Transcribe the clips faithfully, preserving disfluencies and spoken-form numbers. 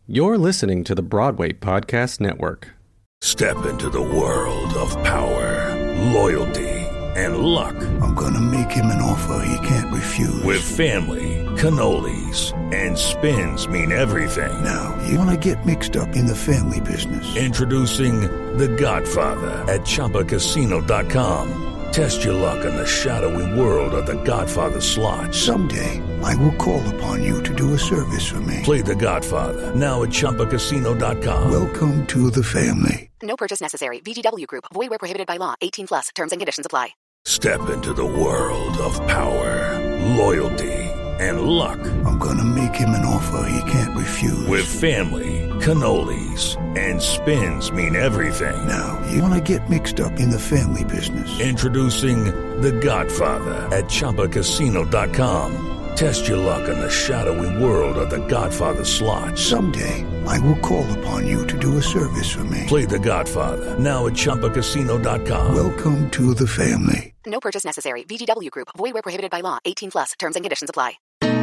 You're listening to the Broadway Podcast Network. Step into the world of power, loyalty, and luck. I'm gonna make him an offer he can't refuse. With family, cannolis, and spins mean everything. Now, you wanna get mixed up in the family business. Introducing The Godfather at Chumba Casino dot com. Test your luck in the shadowy world of The Godfather slot. Someday, I will call upon you to do a service for me. Play The Godfather, now at Chumba Casino dot com. Welcome to the family. No purchase necessary. V G W Group. Void where prohibited by law. eighteen plus. Terms and conditions apply. Step into the world of power, loyalty, and luck. I'm gonna make him an offer he can't refuse. With family, cannolis, and spins mean everything. Now, you wanna get mixed up in the family business. Introducing The Godfather at Chumba Casino dot com. Test your luck in the shadowy world of The Godfather slot. Someday, I will call upon you to do a service for me. Play The Godfather, now at Chumba Casino dot com. Welcome to the family. No purchase necessary. V G W Group. Void where prohibited by law. eighteen plus. Terms and conditions apply.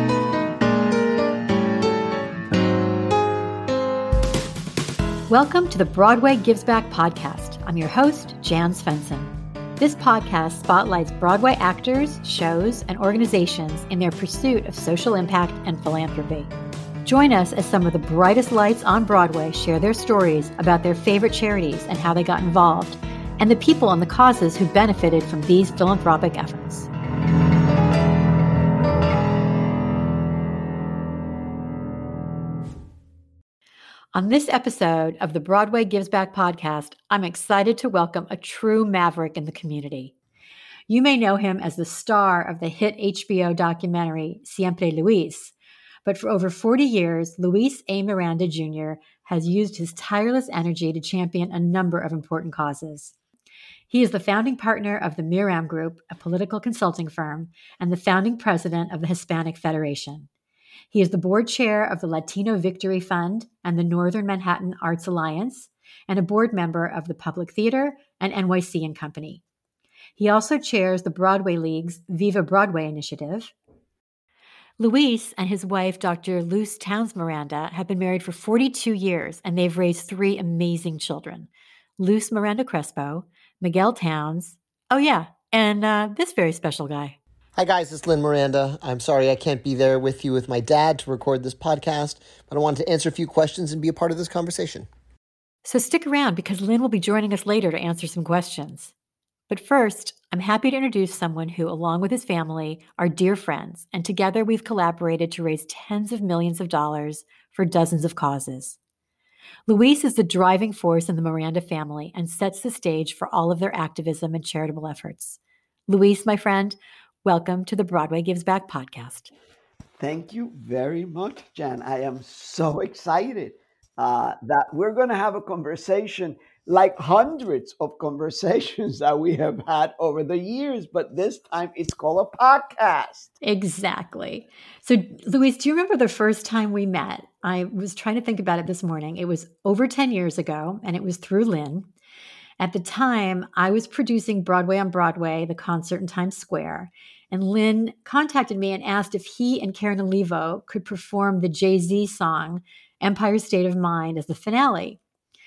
Welcome to the Broadway Gives Back podcast. I'm your host, Jan Svensson. This podcast spotlights Broadway actors, shows, and organizations in their pursuit of social impact and philanthropy. Join us as some of the brightest lights on Broadway share their stories about their favorite charities and how they got involved, and the people and the causes who benefited from these philanthropic efforts. On this episode of the Broadway Gives Back podcast, I'm excited to welcome a true maverick in the community. You may know him as the star of the hit H B O documentary Siempre Luis, but for over forty years, Luis A. Miranda Junior has used his tireless energy to champion a number of important causes. He is the founding partner of the Miram Group, a political consulting firm, and the founding president of the Hispanic Federation. He is the board chair of the Latino Victory Fund and the Northern Manhattan Arts Alliance, and a board member of the Public Theater and N Y C and Company. He also chairs the Broadway League's Viva Broadway initiative. Luis and his wife, Doctor Luz Towns Miranda, have been married for forty-two years, and they've raised three amazing children. Luz Miranda Crespo, Miguel Towns, oh yeah, and uh, this very special guy. Hi guys, it's Lynn Miranda. I'm sorry I can't be there with you with my dad to record this podcast, but I wanted to answer a few questions and be a part of this conversation. So stick around because Lynn will be joining us later to answer some questions. But first, I'm happy to introduce someone who, along with his family, are dear friends, and together we've collaborated to raise tens of millions of dollars for dozens of causes. Luis is the driving force in the Miranda family and sets the stage for all of their activism and charitable efforts. Luis, my friend, welcome to the Broadway Gives Back podcast. Thank you very much, Jan. I am so excited uh, that we're going to have a conversation like hundreds of conversations that we have had over the years, but this time it's called a podcast. Exactly. So, Luis, do you remember the first time we met? I was trying to think about it this morning. It was over ten years ago, and it was through Lynn. At the time, I was producing Broadway on Broadway, the concert in Times Square, and Lynn contacted me and asked if he and Karen Olivo could perform the Jay-Z song, Empire State of Mind, as the finale.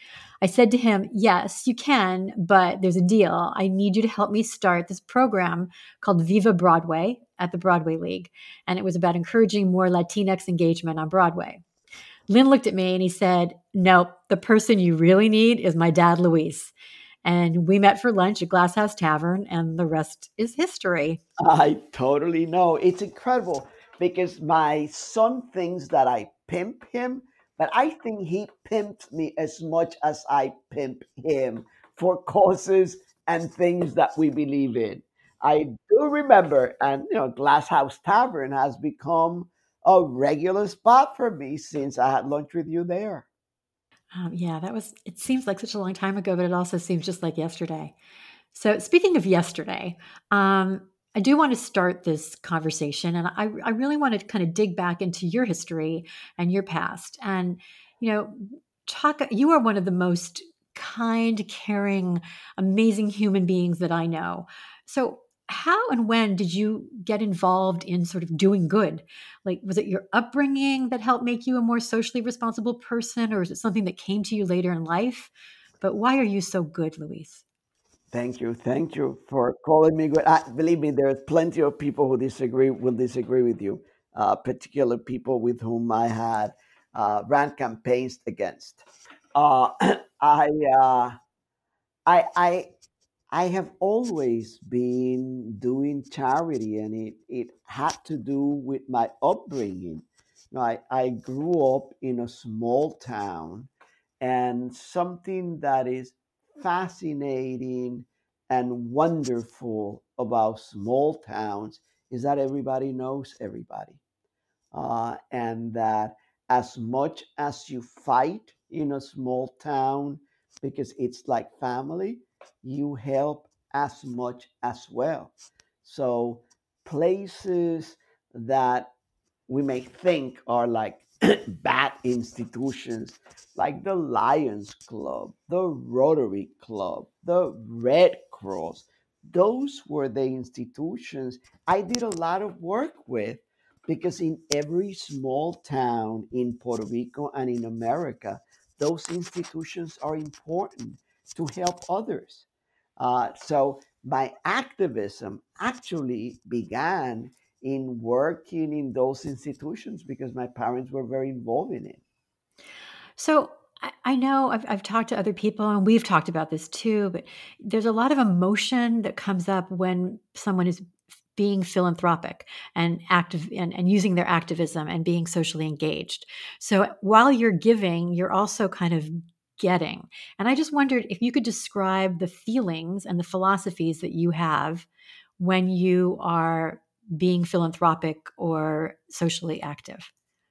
I said to him, yes, you can, but there's a deal. I need you to help me start this program called Viva Broadway at the Broadway League, and it was about encouraging more Latinx engagement on Broadway. Lynn looked at me and he said, nope, the person you really need is my dad, Luis. And we met for lunch at Glass House Tavern, and the rest is history. I totally know. It's incredible because my son thinks that I pimp him, but I think he pimped me as much as I pimp him for causes and things that we believe in. I do remember, and you know, Glass House Tavern has become a regular spot for me since I had lunch with you there. Um, yeah, that was, it seems like such a long time ago, but it also seems just like yesterday. So speaking of yesterday, um, I do want to start this conversation, and I, I really want to kind of dig back into your history and your past. And, you know, talk, you are one of the most kind, caring, amazing human beings that I know. So how and when did you get involved in sort of doing good? Like, was it your upbringing that helped make you a more socially responsible person, or is it something that came to you later in life? But why are you so good, Luis? Thank you. Thank you for calling me good. I, believe me, there's plenty of people who disagree, will disagree with you, uh, particular people with whom I had uh, ran campaigns against. Uh, I, uh, I, I, I have always been doing charity, and it, it had to do with my upbringing. You know, I, I grew up in a small town, and something that is fascinating and wonderful about small towns is that everybody knows everybody, uh, and that as much as you fight in a small town because it's like family, you help as much as well. So places that we may think are like bad institutions, like the Lions Club, the Rotary Club, the Red Cross, those were the institutions I did a lot of work with, because in every small town in Puerto Rico and in America, those institutions are important to help others. Uh, so my activism actually began in working in those institutions because my parents were very involved in it. So I, I know I've, I've talked to other people, and we've talked about this too, but there's a lot of emotion that comes up when someone is being philanthropic and active and, and using their activism and being socially engaged. So while you're giving, you're also kind of getting. And I just wondered if you could describe the feelings and the philosophies that you have when you are being philanthropic or socially active.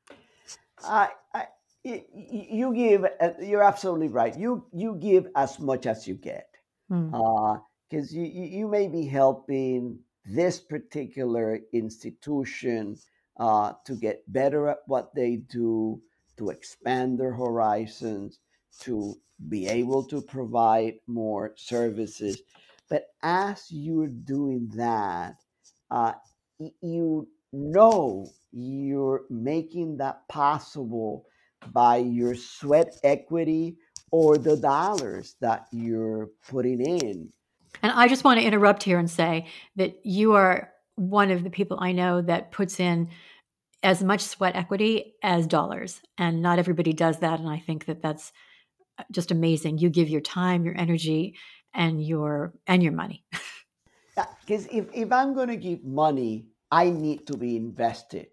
I, I, y- y- you give. uh, You're absolutely right. You you give as much as you get, Hmm. because you you you may be helping this particular institution uh, to get better at what they do, to expand their horizons, to be able to provide more services. But as you're doing that, uh, y- you know you're making that possible by your sweat equity or the dollars that you're putting in. And I just want to interrupt here and say that you are one of the people I know that puts in as much sweat equity as dollars. And not everybody does that. And I think that that's just amazing. You give your time, your energy, and your and your money. Because if, if I'm going to give money, I need to be invested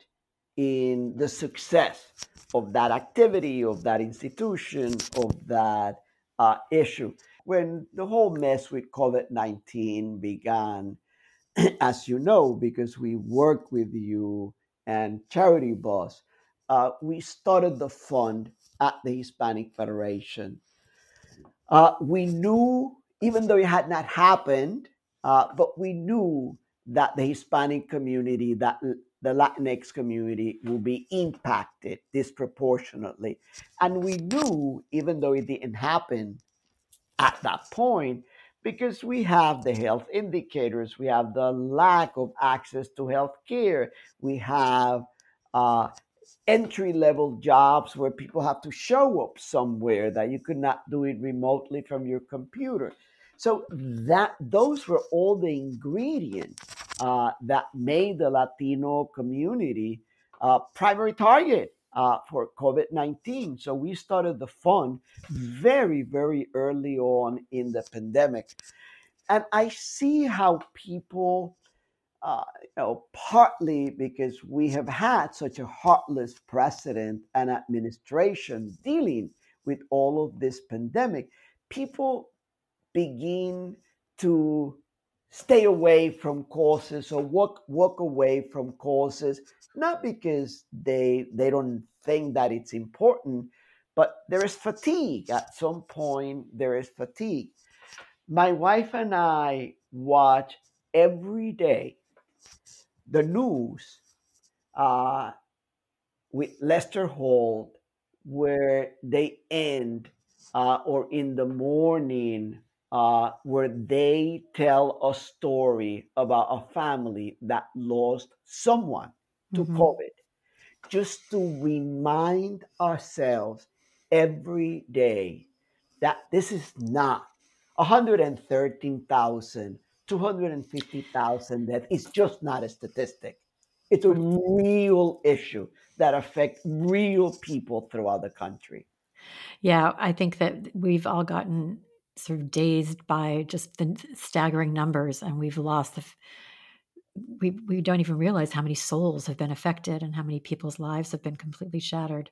in the success of that activity, of that institution, of that uh, issue. When the whole mess with COVID nineteen began, as you know, because we work with you and Charity Bus, uh, we started the fund at the Hispanic Federation. Uh, we knew, even though it had not happened, uh, but we knew that the Hispanic community, that the Latinx community will be impacted disproportionately. And we knew, even though it didn't happen at that point, because we have the health indicators, we have the lack of access to health care, we have uh, entry level jobs where people have to show up somewhere, that you could not do it remotely from your computer. So that those were all the ingredients uh, that made the Latino community uh, primary target uh, for COVID nineteen. So we started the fund very, very early on in the pandemic. And I see how people uh, you know, partly because we have had such a heartless president and administration dealing with all of this pandemic, people begin to stay away from causes or walk walk away from causes, not because they they don't think that it's important, but there is fatigue. At some point, there is fatigue. My wife and I watch every day the news uh, with Lester Holt, where they end uh, or in the morning uh, where they tell a story about a family that lost someone to Mm-hmm. COVID, just to remind ourselves every day that this is not one hundred thirteen thousand, two hundred fifty thousand deaths. It's just not a statistic. It's a real issue that affects real people throughout the country. Yeah, I think that we've all gotten sort of dazed by just the staggering numbers, and we've lost the. We we don't even realize how many souls have been affected and how many people's lives have been completely shattered.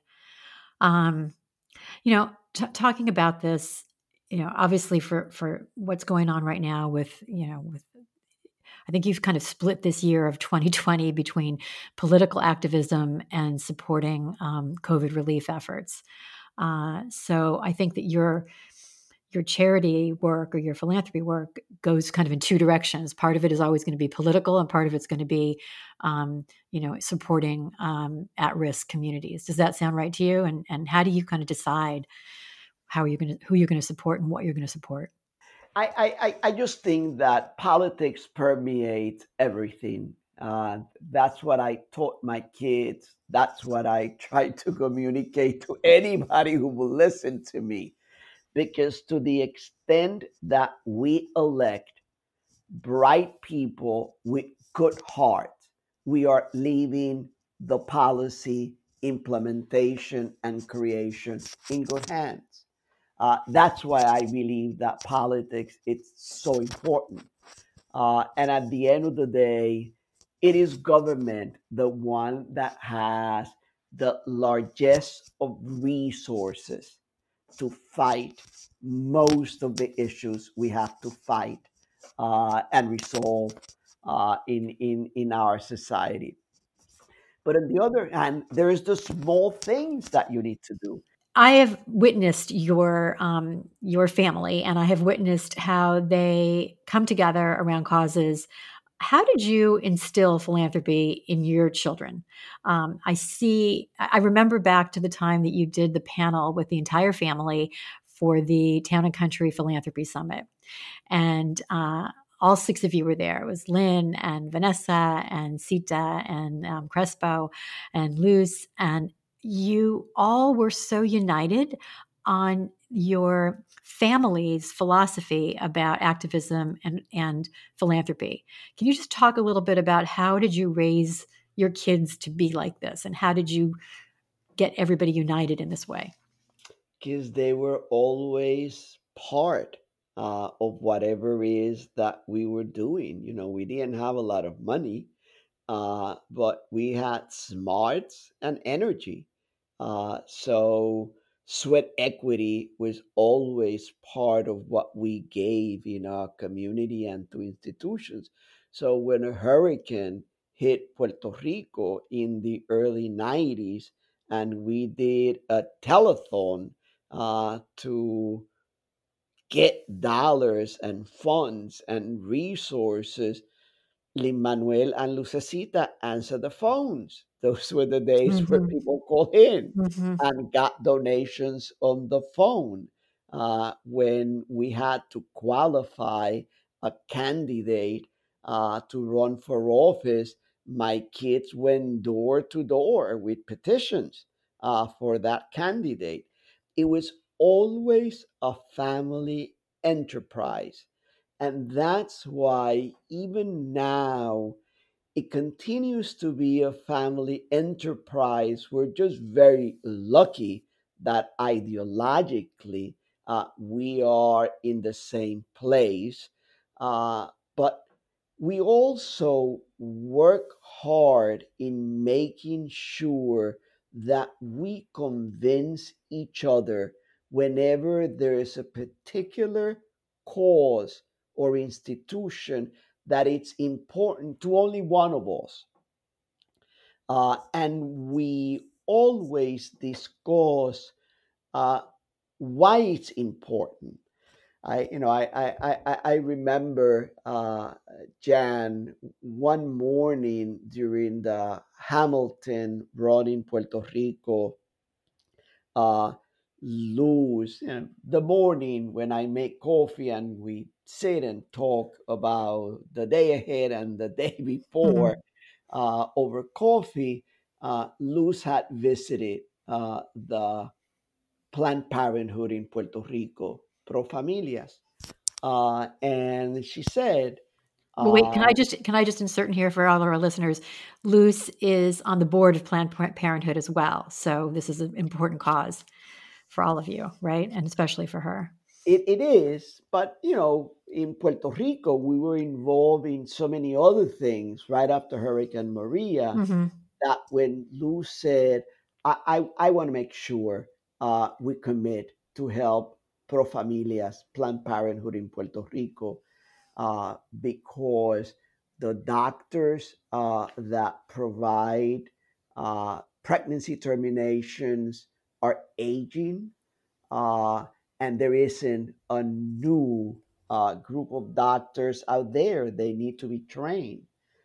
Um, you know, t- talking about this, you know, obviously for for what's going on right now with, you know, with I think you've kind of split this year of twenty twenty between political activism and supporting um, COVID relief efforts. Uh, so I think that your your charity work or your philanthropy work goes kind of in two directions. Part of it is always going to be political, and part of it's going to be, um, you know, supporting um, at-risk communities. Does that sound right to you? And and how do you kind of decide how are you going to who you're going to support and what you're going to support? I, I, I just think that politics permeates everything. Uh, that's what I taught my kids. That's what I try to communicate to anybody who will listen to me. Because to the extent that we elect bright people with good hearts, we are leaving the policy implementation and creation in good hands. Uh, that's why I believe that politics is so important. Uh, and at the end of the day, it is government the one that has the largest of resources to fight most of the issues we have to fight uh, and resolve uh, in, in, in our society. But on the other hand, there is the small things that you need to do. I have witnessed your um, your family, and I have witnessed how they come together around causes. How did you instill philanthropy in your children? Um, I see. I remember back to the time that you did the panel with the entire family for the Town and Country Philanthropy Summit, and uh, all six of you were there. It was Lynn and Vanessa and Sita and um, Crespo and Luz, and you all were so united on your family's philosophy about activism and, and philanthropy. Can you just talk a little bit about how did you raise your kids to be like this, and how did you get everybody united in this way? Because they were always part uh, of whatever it is that we were doing. You know, we didn't have a lot of money, uh, but we had smarts and energy. Uh, so sweat equity was always part of what we gave in our community and to institutions. So when a hurricane hit Puerto Rico in the early nineties, and we did a telethon uh, to get dollars and funds and resources, Lin Manuel and Lucecita answered the phones. Those were the days where Mm-hmm. people called in Mm-hmm. and got donations on the phone. Uh, when we had to qualify a candidate uh, to run for office, my kids went door to door with petitions uh, for that candidate. It was always a family enterprise. And that's why, even now, it continues to be a family enterprise. We're just very lucky that ideologically uh, we are in the same place. Uh, but we also work hard in making sure that we convince each other whenever there is a particular cause or institution that it's important to only one of us. Uh, and we always discuss uh, why it's important. I, you know, I, I, I, I remember uh, Jan one morning during the Hamilton run in Puerto Rico. Uh, Luz, you know, the morning when I make coffee and we sit and talk about the day ahead and the day before Mhm. uh, over coffee, uh, Luz had visited uh, the Planned Parenthood in Puerto Rico, Pro Familias. Uh, and she said, Well, wait, can uh, I just can I just insert in here for all of our listeners? Luce is on the board of Planned Par- Parenthood as well. So this is an important cause for all of you, right? And especially for her. it, it is, but you know, in Puerto Rico, we were involved in so many other things right after Hurricane Maria Hmm. that when Lou said, I, I, I want to make sure uh, we commit to help Pro Familias, Planned Parenthood in Puerto Rico, uh, because the doctors uh, that provide uh, pregnancy terminations are aging, uh, and there isn't a new uh, group of doctors out there. They need to be trained.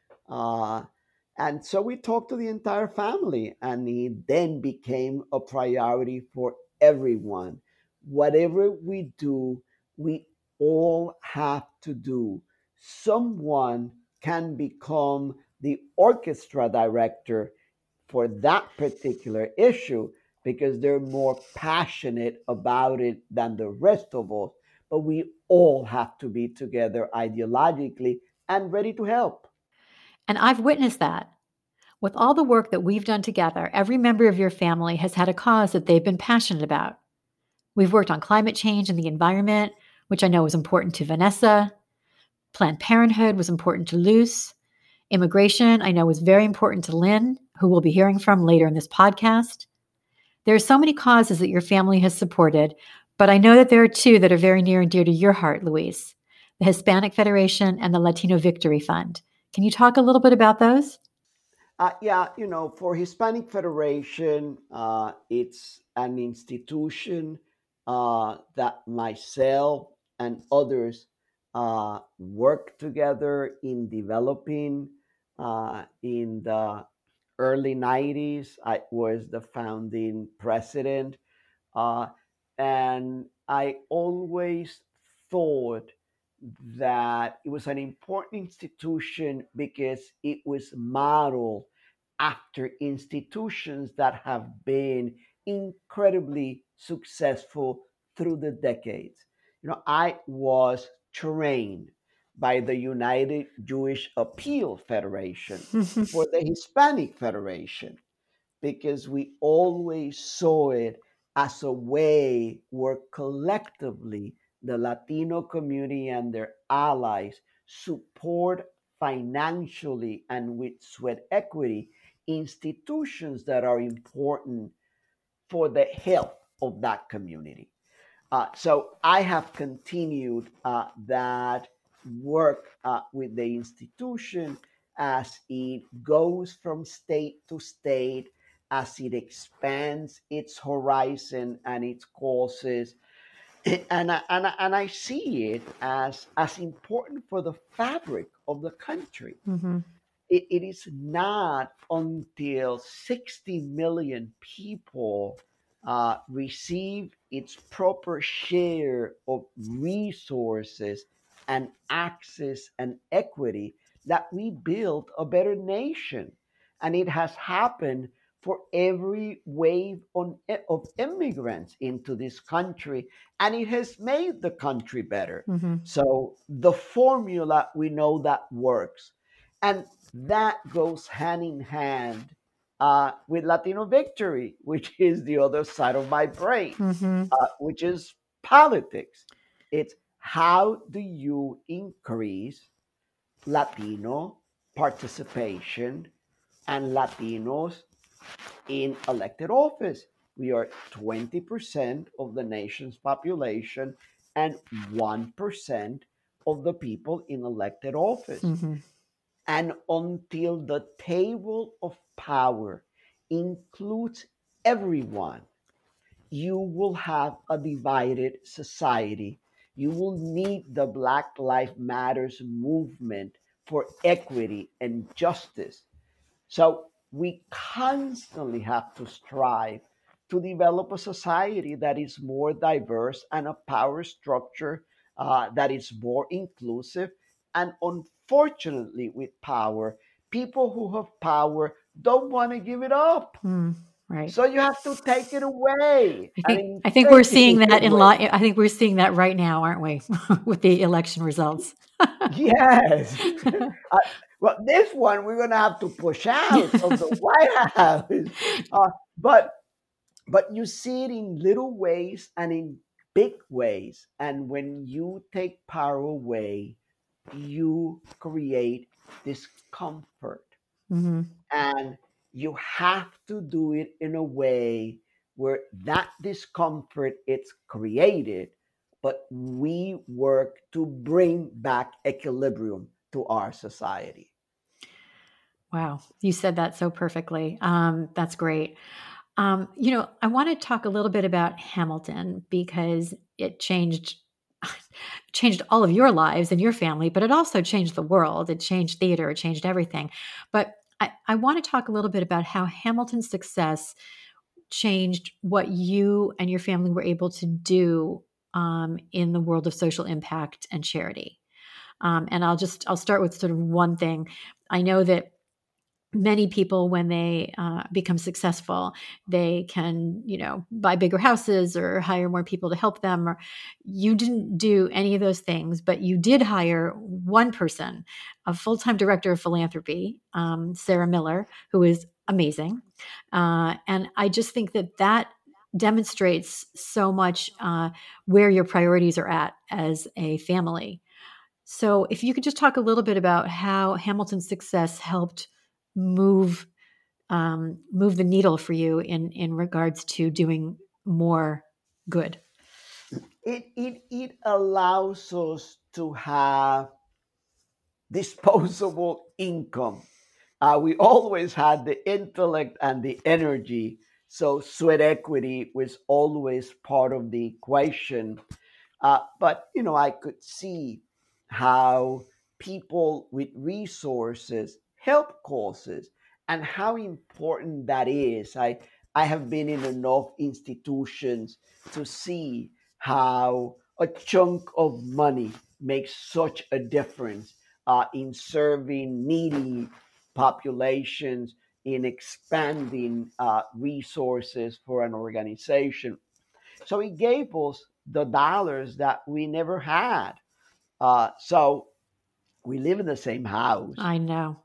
Uh, and so we talked to the entire family, and it then became a priority for everyone. Whatever we do, we all have to do. Someone can become the orchestra director for that particular issue because they're more passionate about it than the rest of us. But we all have to be together ideologically and ready to help. And I've witnessed that. With all the work that we've done together, every member of your family has had a cause that they've been passionate about. We've worked on climate change and the environment, which I know was important to Vanessa. Planned Parenthood was important to Luce. Immigration, I know, was very important to Lynn, who we'll be hearing from later in this podcast. There are so many causes that your family has supported, but I know that there are two that are very near and dear to your heart, Luis, the Hispanic Federation and the Latino Victory Fund. Can you talk a little bit about those? Uh, yeah, you know, for Hispanic Federation, uh, it's an institution uh, that myself and others uh, work together in developing. Uh, in the early nineties, I was the founding president. Uh, and I always thought that it was an important institution because it was modeled after institutions that have been incredibly successful through the decades. You know, I was trained by the United Jewish Appeal Federation for the Hispanic Federation because we always saw it as a way where collectively the Latino community and their allies support financially and with sweat equity institutions that are important for the health of that community. Uh, so I have continued uh, that work uh, with the institution as it goes from state to state, as it expands its horizon and its causes. And I, and, I, and I see it as, as important for the fabric of the country. Mm-hmm. It, it is not until sixty million people uh, receive its proper share of resources and access and equity that we build a better nation. And it has happened for every wave on, of immigrants into this country, and it has made the country better. Mm-hmm. So the formula we know that works. And that goes hand in hand uh, with Latino Victory, which is the other side of my brain, Mm-hmm. uh, which is politics. It's how do you increase Latino participation and Latinos in elected office? We are twenty percent of the nation's population and one percent of the people in elected office. Mm-hmm. And until the table of power includes everyone, you will have a divided society. You will need the Black Lives Matters movement for equity and justice. So we constantly have to strive to develop a society that is more diverse and a power structure uh, that is more inclusive. And unfortunately, with power, people who have power don't want to give it up. Mm, right. So you have to take it away. I think mean, I think we're take seeing it that in away. law. I think we're seeing that right now, aren't we, with the election results? Yes. Uh, well, this one we're going to have to push out of the White House. Uh, but but you see it in little ways and in big ways. And when you take power away, you create discomfort. Mm-hmm. And you have to do it in a way where that discomfort is created, but we work to bring back equilibrium to our society. Wow, you said that so perfectly. Um, that's great. Um, you know, I want to talk a little bit about Hamilton because it changed changed all of your lives and your family, but it also changed the world. It changed theater. It changed everything. But I, I want to talk a little bit about how Hamilton's success changed what you and your family were able to do um, in the world of social impact and charity. Um, and I'll just I'll start with sort of one thing. I know that many people, when they uh, become successful, they can, you know, buy bigger houses or hire more people to help them. Or you didn't do any of those things, but you did hire one person, a full-time director of philanthropy, um, Sarah Miller, who is amazing. Uh, and I just think that that demonstrates so much uh, where your priorities are at as a family. So if you could just talk a little bit about how Hamilton's success helped move um, move the needle for you in, in regards to doing more good. It, it, it allows us to have disposable income. Uh, we always had the intellect and the energy, so sweat equity was always part of the equation. Uh, but, you know, I could see how people with resources help causes and how important that is. I, I have been in enough institutions to see how a chunk of money makes such a difference uh, in serving needy populations, in expanding uh, resources for an organization. So he gave us the dollars that we never had. Uh, so we live in the same house. I know.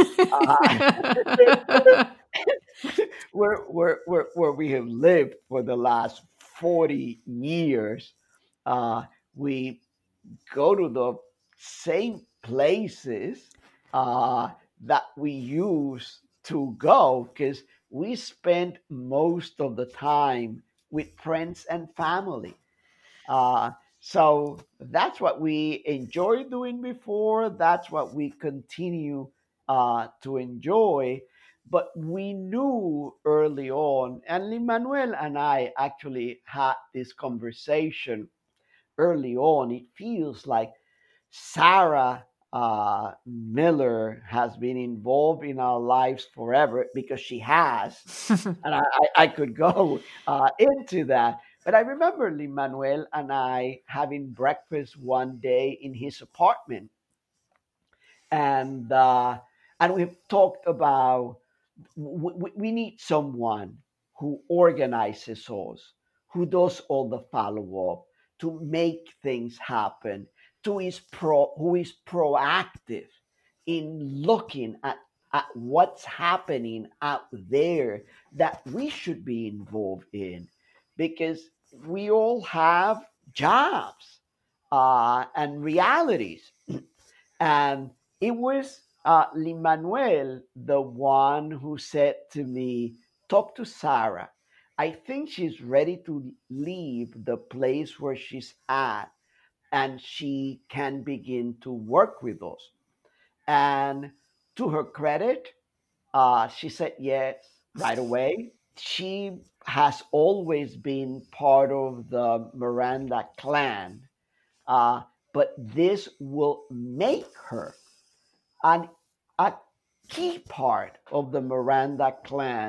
uh, where, where, where, where we have lived for the last forty years. Uh, we go to the same places uh, that we used to go because we spend most of the time with friends and family. Uh, so that's what we enjoyed doing before. That's what we continue uh, to enjoy. But we knew early on, and Lin-Manuel and I actually had this conversation early on. It feels like Sarah uh, Miller has been involved in our lives forever because she has. And I, I, I could go uh, into that. But I remember Lin-Manuel and I having breakfast one day in his apartment. And, uh, and we've talked about we, we need someone who organizes us, who does all the follow up, to make things happen, to is pro, who is proactive in looking at, at what's happening out there that we should be involved in, because we all have jobs uh, and realities. And it was uh, Lin-Manuel, the one who said to me, talk to Sarah. I think she's ready to leave the place where she's at and she can begin to work with us. And to her credit, uh, she said yes right away. She has always been part of the Miranda clan, uh, but this will make her an, a key part of the Miranda clan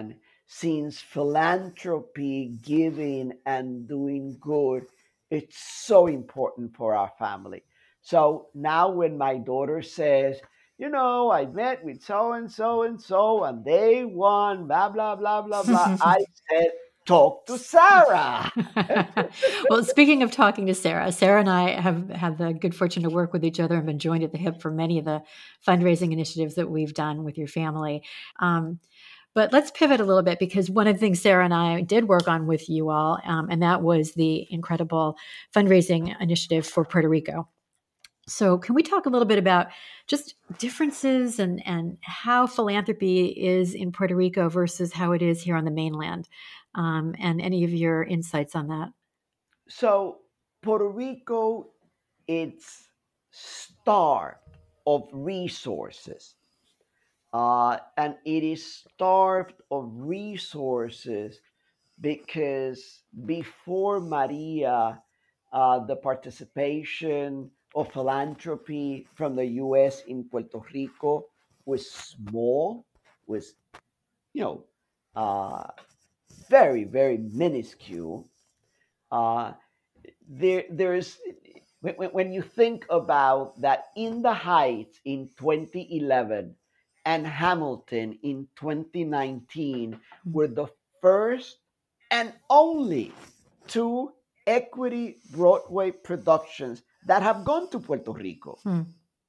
since philanthropy, giving, and doing good, it's so important for our family. So now when my daughter says, you know, I met with so and so and so, and they won, blah, blah, blah, blah, blah, I said, talk to Sarah. Well, speaking of talking to Sarah, Sarah and I have had the good fortune to work with each other and been joined at the hip for many of the fundraising initiatives that we've done with your family. Um, but let's pivot a little bit, because one of the things Sarah and I did work on with you all, um, and that was the incredible fundraising initiative for Puerto Rico. So can we talk a little bit about just differences and, and how philanthropy is in Puerto Rico versus how it is here on the mainland, um, and any of your insights on that? So Puerto Rico, it's starved of resources. Uh, and it is starved of resources because before Maria, uh, the participation of philanthropy from the U S in Puerto Rico was small, was, you know, uh, very, very minuscule. Uh, there, there's when, when you think about that, in the Heights in twenty eleven and Hamilton in twenty nineteen were the first and only two equity Broadway productions that have gone to Puerto Rico. Hmm.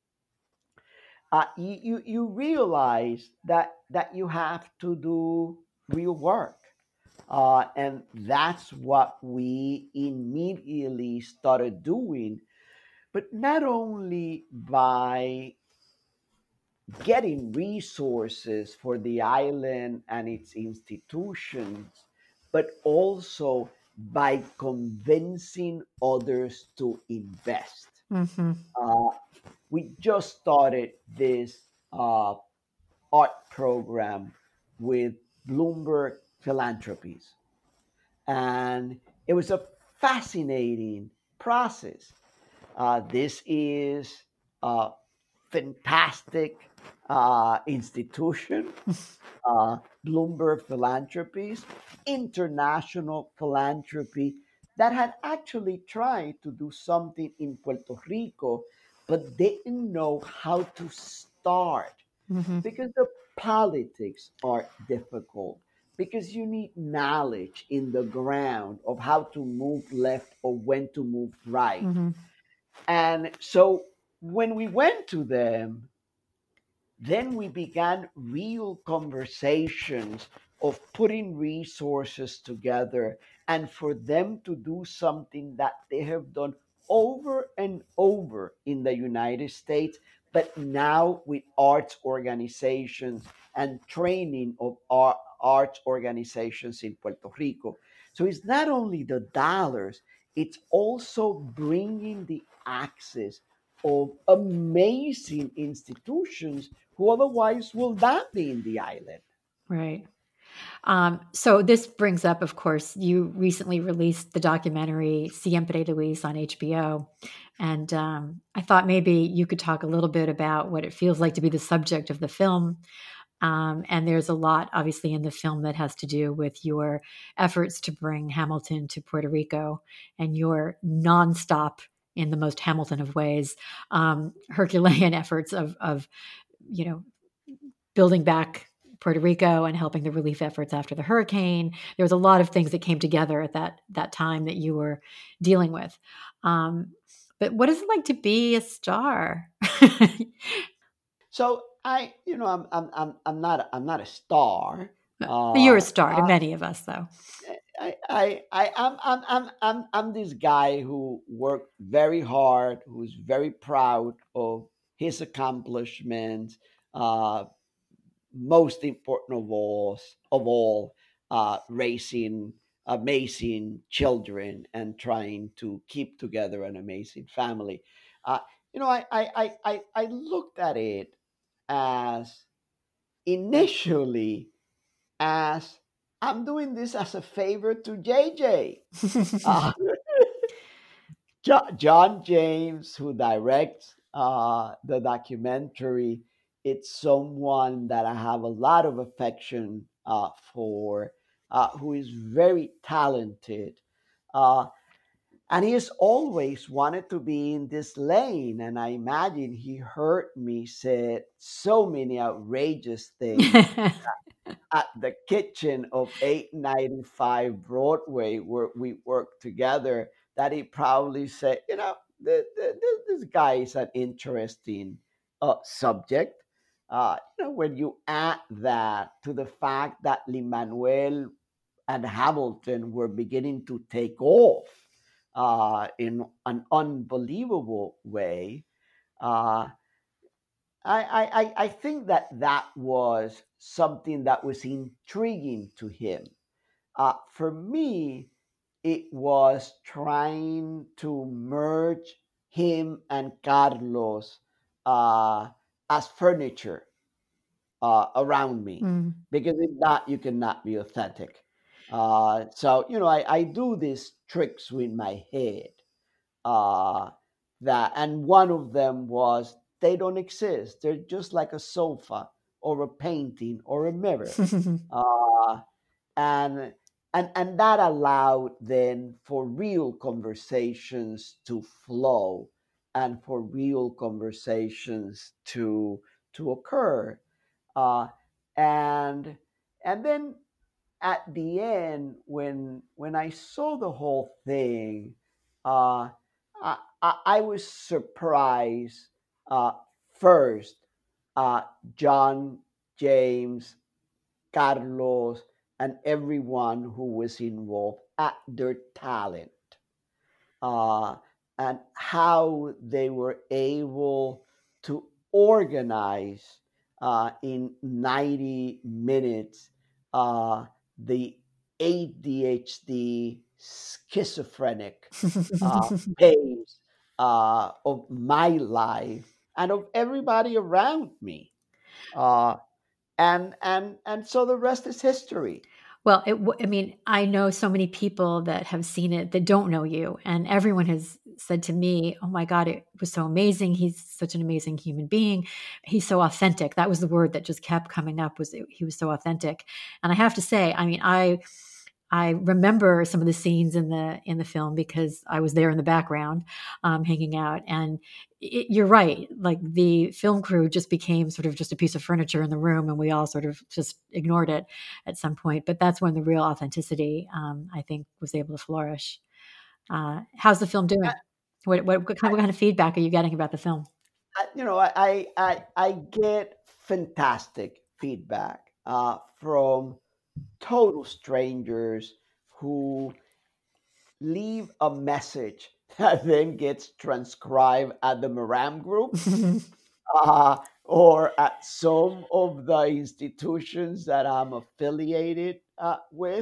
Uh, you, you, you realize that, that you have to do real work. Uh, and that's what we immediately started doing, but not only by getting resources for the island and its institutions, but also by convincing others to invest. Mm-hmm. Uh, we just started this uh, art program with Bloomberg Philanthropies, and it was a fascinating process. Uh, this is a fantastic uh, institution, uh, Bloomberg Philanthropies, international philanthropy that had actually tried to do something in Puerto Rico, but didn't know how to start Mm-hmm. because the politics are difficult, because you need knowledge in the ground of how to move left or when to move right. Mm-hmm. And so when we went to them, then we began real conversations of putting resources together and for them to do something that they have done over and over in the United States, but now with arts organizations and training of our arts organizations in Puerto Rico. So it's not only the dollars, it's also bringing the access of amazing institutions who otherwise will not be in the island. Right. Um, so this brings up, of course, you recently released the documentary Siempre Luis on H B O. And um, I thought maybe you could talk a little bit about what it feels like to be the subject of the film. Um, and there's a lot, obviously, in the film that has to do with your efforts to bring Hamilton to Puerto Rico and your nonstop, in the most Hamilton of ways, um, Herculean efforts of, of, you know, building back Puerto Rico and helping the relief efforts after the hurricane. There was a lot of things that came together at that that time that you were dealing with. Um, but what is it like to be a star? So I, you know, I'm I'm I'm I'm not I'm not a star. Uh, You're a Uh, star to I, many of us, though. I, I, I, I'm, I'm, I'm, I'm, I'm this guy who worked very hard, who's very proud of his accomplishments. Uh, most important of all, of all, uh, raising amazing children and trying to keep together an amazing family. Uh, you know, I, I, I, I, I looked at it as initially as I'm doing this as a favor to J J. Uh, Jo- John James, who directs uh, the documentary, it's someone that I have a lot of affection uh, for, uh, who is very talented. Uh, and he has always wanted to be in this lane. And I imagine he heard me say so many outrageous things at the kitchen of eight ninety-five Broadway, where we worked together, that he probably said, you know, the, the, the, this guy is an interesting uh, subject. Uh, you know, when you add that to the fact that Lin-Manuel and Hamilton were beginning to take off uh, in an unbelievable way, uh, I, I, I think that that was something that was intriguing to him. Uh, for me, it was trying to merge him and Carlos uh, as furniture uh, around me, Mm. because if not, you cannot be authentic. Uh, so, you know, I, I do these tricks with my head. Uh, that and one of them was, they don't exist. They're just like a sofa or a painting or a mirror. uh, and and and that allowed then for real conversations to flow and for real conversations to to occur. Uh, and and then at the end, when when I saw the whole thing, uh, I, I, I was surprised. Uh, first, uh, John, James, Carlos, and everyone who was involved, at their talent, uh, and how they were able to organize uh, in ninety minutes uh, the A D H D schizophrenic uh, pace uh, of my life and of everybody around me. Uh, and and and so the rest is history. Well, it, w- I mean, I know so many people that have seen it that don't know you, and everyone has said to me, "Oh my God, it was so amazing. He's such an amazing human being. He's so authentic." That was the word that just kept coming up. Was he was so authentic? And I have to say, I mean, I I remember some of the scenes in the in the film because I was there in the background, um, hanging out. And it, you're right; like the film crew just became sort of just a piece of furniture in the room, and we all sort of just ignored it at some point. But that's when the real authenticity, um, I think, was able to flourish. Uh, how's the film doing? What, what, what kind, what kind of feedback are you getting about the film? I, you know, I I I get fantastic feedback uh, from total strangers who leave a message that then gets transcribed at the Maram Group uh, or at some of the institutions that I'm affiliated uh, with,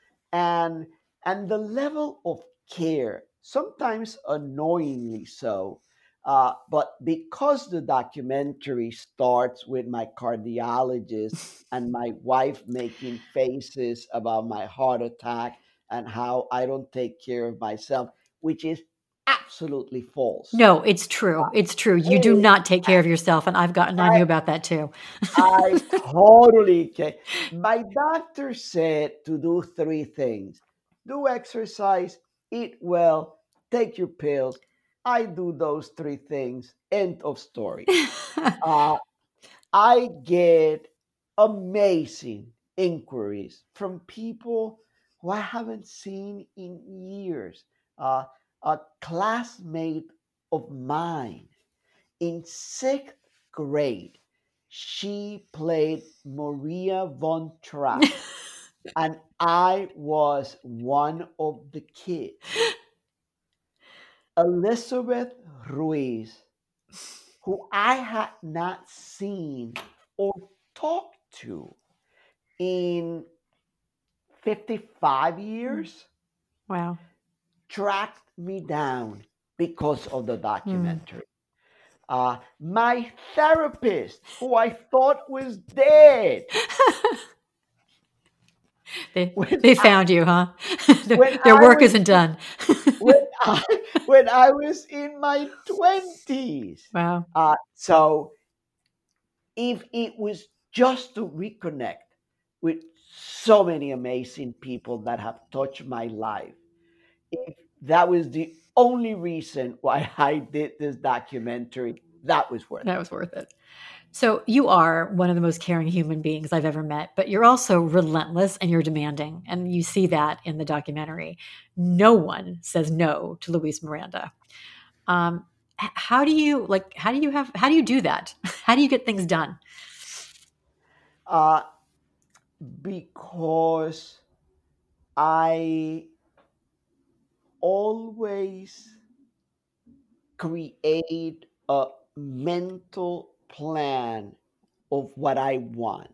and and the level of care, sometimes annoyingly so. Uh, but because the documentary starts with my cardiologist and my wife making faces about my heart attack and how I don't take care of myself, which is absolutely false. No, it's true. It's true. You do not take care of yourself, and I've gotten on I- you about that too. I totally can. My doctor said to do three things: do exercise, eat well, take your pills. I do those three things. End of story. uh, I get amazing inquiries from people who I haven't seen in years. Uh, a classmate of mine in sixth grade, she played Maria von Trapp, and I was one of the kids. Elizabeth Ruiz, who I had not seen or talked to in fifty-five years, Wow. tracked me down because of the documentary. Uh, my therapist, who I thought was dead, They When they I- found you, huh? their when their I work was- isn't done. when I, when I was in my twenties. Wow. Uh, so if it was just to reconnect with so many amazing people that have touched my life. If that was the only reason why I did this documentary, that was worth That it. was worth it. So you are one of the most caring human beings I've ever met, but you're also relentless and you're demanding. And you see that in the documentary. No one says no to Luis Miranda. Um, h- how do you like, how do you have, how do you do that? How do you get things done? Uh, because I always create a mental plan of what I want.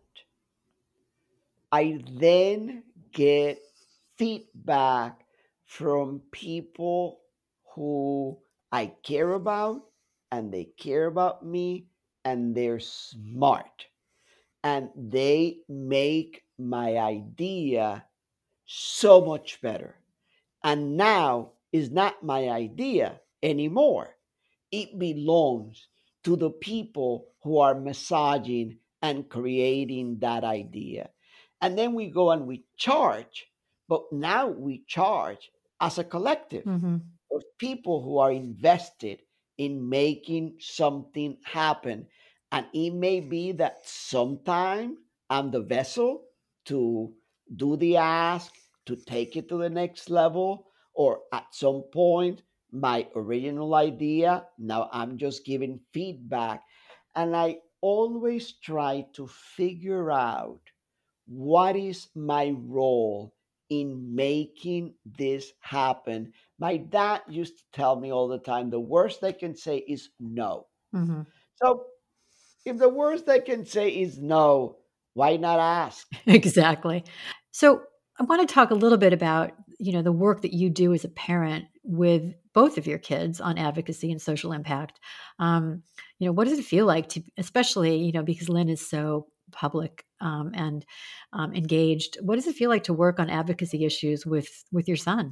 I then get feedback from people who I care about and they care about me and they're smart and they make my idea so much better. And now is not my idea anymore. It belongs to the people who are massaging and creating that idea. And then we go and we charge, but now we charge as a collective Mm-hmm. of people who are invested in making something happen. And it may be that sometime I'm the vessel to do the ask, to take it to the next level, or at some point, my original idea, now I'm just giving feedback. And I always try to figure out what is my role in making this happen. My dad used to tell me all the time the worst they can say is no. Mm-hmm. So if the worst they can say is no, why not ask? Exactly. So I want to talk a little bit about, you know, the work that you do as a parent with both of your kids on advocacy and social impact. Um, you know, what does it feel like to, especially, you know, because Lynn is so public um, and um, engaged. What does it feel like to work on advocacy issues with with your son?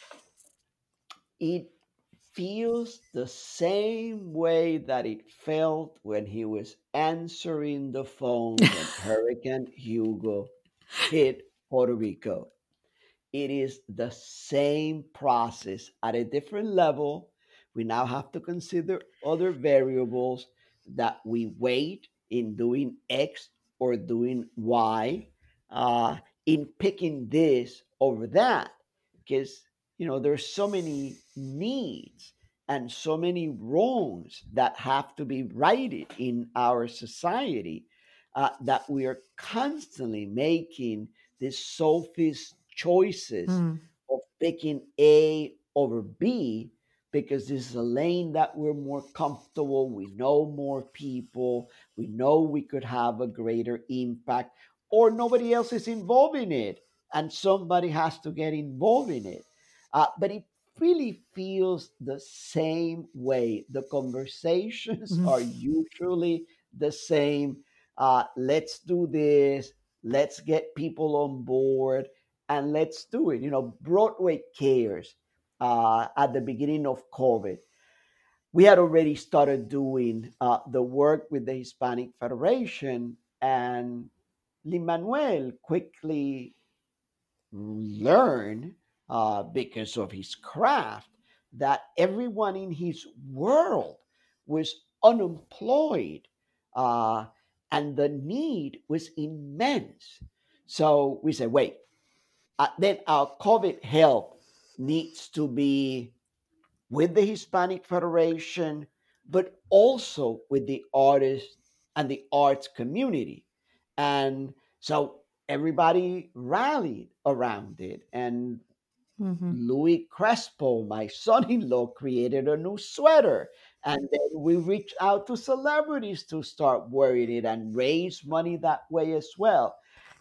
It feels the same way that it felt when he was answering the phone when Hurricane Hugo hit Puerto Rico. It is the same process at a different level. We now have to consider other variables that we wait in doing X or doing Y, uh, in picking this over that, because you know there's so many needs and so many wrongs that have to be righted in our society, uh, that we are constantly making these sophist choices Mm. of picking A over B because this is a lane that we're more comfortable. We know more people. We know we could have a greater impact, or nobody else is involved in it, and somebody has to get involved in it. Uh, but it really feels the same way. The conversations Mhm. are usually the same. Uh, let's do this. Let's get people on board and let's do it. You know, Broadway Cares, uh, at the beginning of COVID, we had already started doing uh, the work with the Hispanic Federation, and Lin-Manuel quickly learned, uh, because of his craft, that everyone in his world was unemployed, uh, and the need was immense. So we said, wait, uh, then our COVID help needs to be with the Hispanic Federation, but also with the artists and the arts community. And so everybody rallied around it. And Mhm. Louis Crespo, my son in law, created a new sweater. And then we reached out to celebrities to start wearing it and raise money that way as well.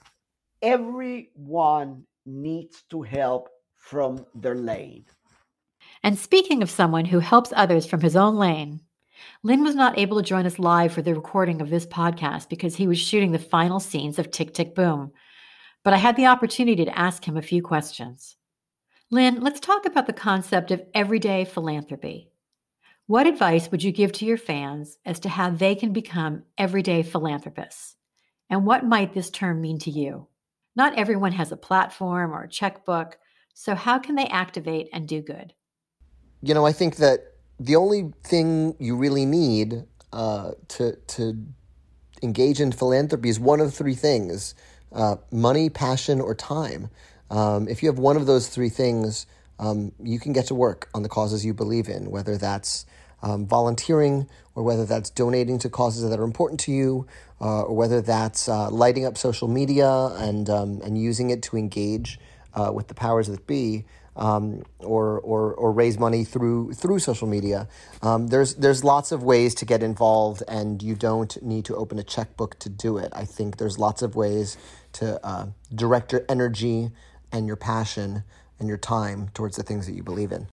Everyone needs to help from their lane. And speaking of someone who helps others from his own lane, Lynn was not able to join us live for the recording of this podcast because he was shooting the final scenes of Tick, Tick, Boom. But I had the opportunity to ask him a few questions. Lynn, let's talk about the concept of everyday philanthropy. What advice would you give to your fans as to how they can become everyday philanthropists? And what might this term mean to you? Not everyone has a platform or a checkbook, so how can they activate and do good? You know, I think that the only thing you really need uh, to to engage in philanthropy is one of three things: uh, money, passion, or time. Um, if you have one of those three things, um, you can get to work on the causes you believe in, whether that's um, volunteering or whether that's donating to causes that are important to you, uh, or whether that's uh, lighting up social media and um, and using it to engage uh, with the powers that be. Um, or, or or raise money through through social media. Um, there's there's lots of ways to get involved, and you don't need to open a checkbook to do it. I think there's lots of ways to uh, direct your energy and your passion and your time towards the things that you believe in.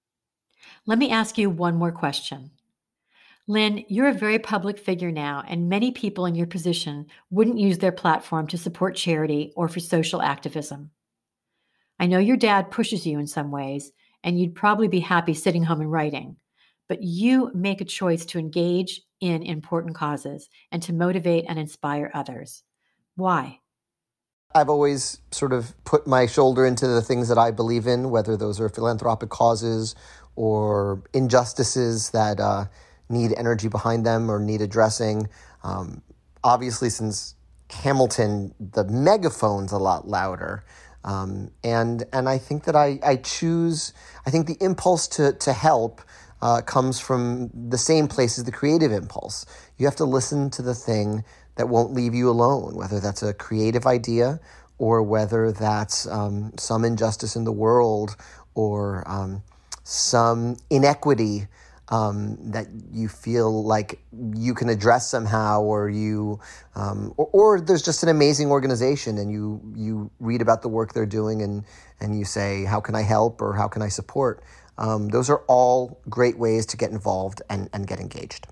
Let me ask you one more question. Lynn, you're a very public figure now, and many people in your position wouldn't use their platform to support charity or for social activism. I know your dad pushes you in some ways, and you'd probably be happy sitting home and writing, but you make a choice to engage in important causes and to motivate and inspire others. Why? I've always sort of put my shoulder into the things that I believe in, whether those are philanthropic causes or injustices that uh, need energy behind them or need addressing. Um, obviously, since Hamilton, the megaphone's a lot louder. Um, and and I think that I, I choose, I think the impulse to, to help uh, comes from the same place as the creative impulse. You have to listen to the thing that won't leave you alone, whether that's a creative idea or whether that's um, some injustice in the world or um, some inequity Um, that you feel like you can address somehow, or you, um, or, or there's just an amazing organization, and you you read about the work they're doing, and and you say, how can I help, or how can I support? Um, those are all great ways to get involved and, and get engaged.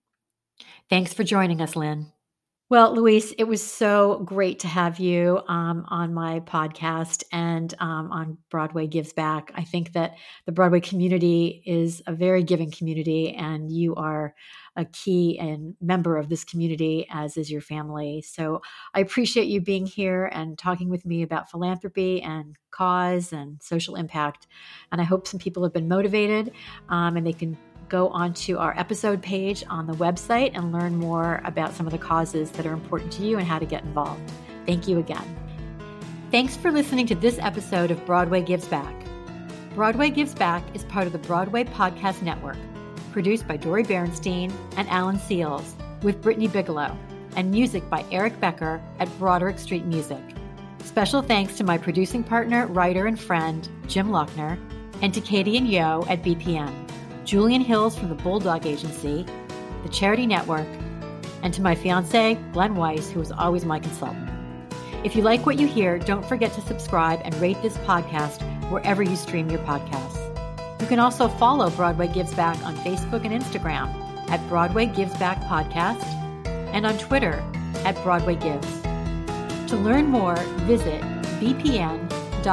Thanks for joining us, Lynn. Well, Luis, it was so great to have you um, on my podcast and um, on Broadway Gives Back. I think that the Broadway community is a very giving community, and you are a key and member of this community, as is your family. So I appreciate you being here and talking with me about philanthropy and cause and social impact. And I hope some people have been motivated um, and they can go onto our episode page on the website and learn more about some of the causes that are important to you and how to get involved. Thank you again. Thanks for listening to this episode of Broadway Gives Back. Broadway Gives Back is part of the Broadway Podcast Network, produced by Dori Berinstein and Alan Seals, with Brittany Bigelow, and music by Eric Becker at Broderick Street Music. Special thanks to my producing partner, writer, and friend, Jim Lochner, and to Katie and Yo at B P M. Julian Hills from the Bulldog Agency, the Charity Network, and to my fiance, Glenn Weiss, who is always my consultant. If you like what you hear, don't forget to subscribe and rate this podcast wherever you stream your podcasts. You can also follow Broadway Gives Back on Facebook and Instagram at Broadway Gives Back Podcast and on Twitter at Broadway Gives. To learn more, visit bpn.fm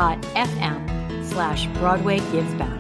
slash Broadway Gives Back.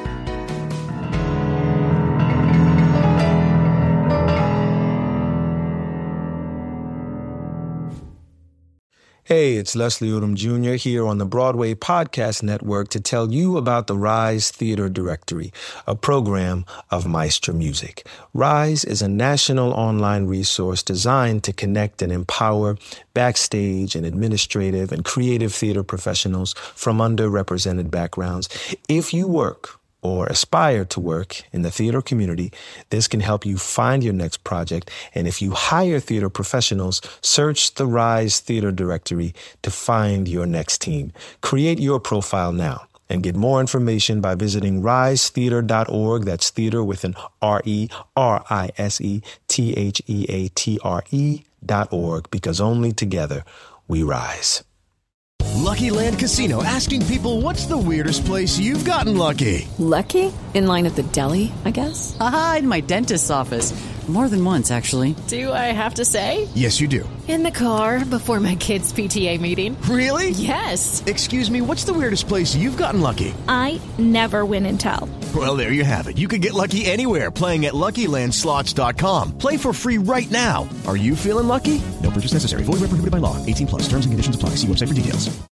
Hey, it's Leslie Odom Junior here on the Broadway Podcast Network to tell you about the Rise Theater Directory, a program of Maestro Music. Rise is a national online resource designed to connect and empower backstage and administrative and creative theater professionals from underrepresented backgrounds. If you work or aspire to work in the theater community, this can help you find your next project. And if you hire theater professionals, search the Rise Theater Directory to find your next team. Create your profile now and get more information by visiting rise theater dot org. That's theater with an R E R I S E T H E A T R E dot org, because only together we rise. Lucky Land Casino, asking people, what's the weirdest place you've gotten lucky? Lucky? In line at the deli, I guess? Aha, in my dentist's office. More than once, actually. Do I have to say? Yes, you do. In the car before my kids' P T A meeting. Really? Yes. Excuse me, what's the weirdest place you've gotten lucky? I never win and tell. Well, there you have it. You can get lucky anywhere, playing at Lucky Land Slots dot com. Play for free right now. Are you feeling lucky? No No purchase necessary. Void where prohibited by law. eighteen plus. Terms and conditions apply. See website for details.